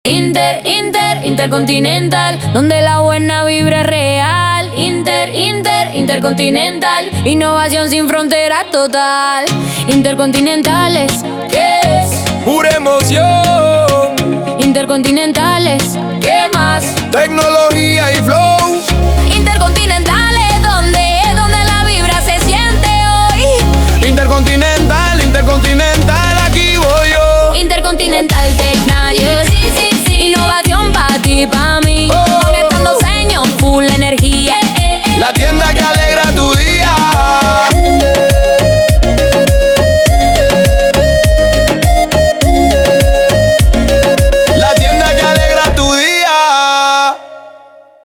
Intercontinental, donde la buena vibra es real. Intercontinental, innovación sin fronteras total. Intercontinentales, ¿qué es? Pura emoción. Intercontinentales, ¿qué más? Tecnología y flow. Intercontinentales, donde la vibra se siente hoy. Intercontinental, aquí voy yo. Intercontinental Technologies, innovación pa' ti, pa' mí. Conectando sueños, full energía. La tienda que alegra tu día.